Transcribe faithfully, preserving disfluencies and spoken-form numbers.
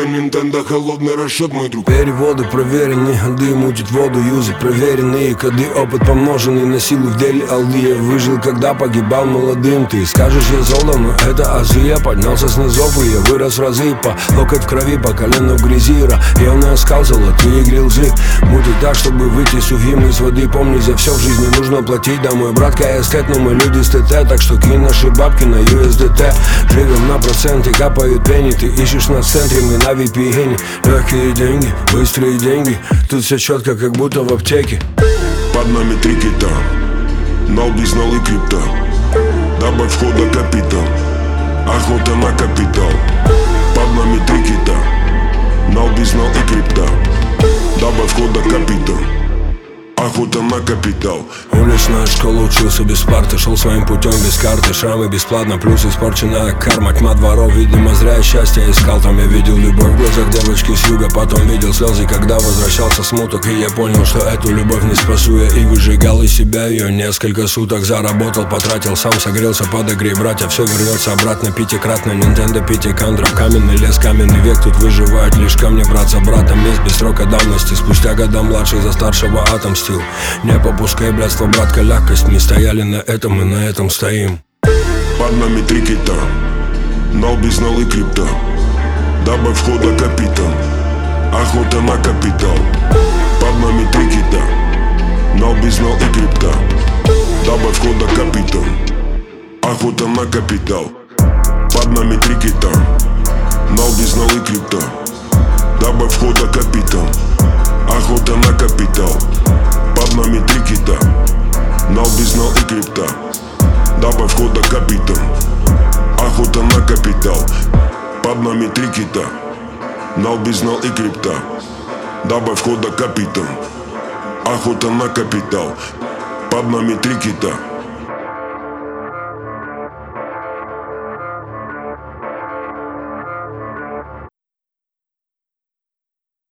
это Nintendo, холодный расчет, мой друг. Переводы проверенные, ходы мутит воду, юзы проверенные коды, опыт помноженный на силу в деле алды. Я выжил, когда погибал молодым. Ты скажешь, я золото, но это азы. Я поднялся с низов, и я вырос в разы. По локоть в крови, по колено в грязи. Районный оскал, золотые грилзы. Мутит так, чтобы выйти сухим из воды. Помни, за все в жизни нужно платить. Да, мой брат эстет, но мы люди с ТТ. Так что кинь наши бабки на ю эс ди ти. Живем на проценты, капают пенни. Ты ищешь нас в центре, мы на ви пи эн. Легкие деньги, быстрые деньги. Тут все четко, как будто в аптеке. Под нами три кита, нал, бизнал и крипта. Добавь входа капитал, охота на капитал. Под нами три кита, нал, бизнал и крипта. Добавь входа капитал, охота на капитал. Уличная школа, учился без парты, шел своим путем без карты. Шрамы бесплатно, плюс испорченная карма. Тьма дворов, видимо, зря я счастье искал. Там я видел любовь в глазах девочки с юга. Потом видел слезы, когда возвращался смуток. И я понял, что эту любовь не спасу я. И выжигал из себя ее несколько суток. Заработал, потратил, сам согрелся, подогрей, братья. Все вернется обратно пятикратно. Nintendo, пятикандров, каменный лес, каменный век. Тут выживают лишь камни, брат за братом. Месть без срока давности. Спустя года младший за старшего отомстил. Не попускай, блядство, братка, легкость. Не стояли на этом, и на этом стоим. Под нами три кита, нал, бизнал и крипта. Добавь входа капитал, охота на капитал. Под нами три кита, нал, бизнал и крипта. Добавь входа капитал, охота на капитал. Под нами три кита, нал, бизнал и крипта. Добавь входа капитал, охота на капитал. Под нами три кита, нал, бизнал и крипта. Добавь входа капитал, охота на капитал. Под нами три кита, нал, бизнал и крипта. Добавь входа капитал, охота на капитал. Под нами три кита,